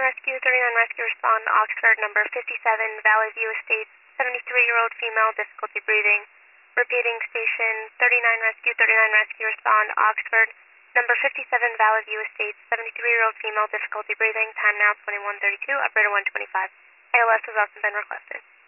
Rescue, 39 Rescue, respond to Oxford, number 57, Valley View Estates, 73-year-old female, difficulty breathing. Repeating, station 39 Rescue, 39 Rescue, respond to Oxford, number 57, Valley View Estates, 73-year-old female, difficulty breathing, time now 21:32, operator 125. ALS has also been requested.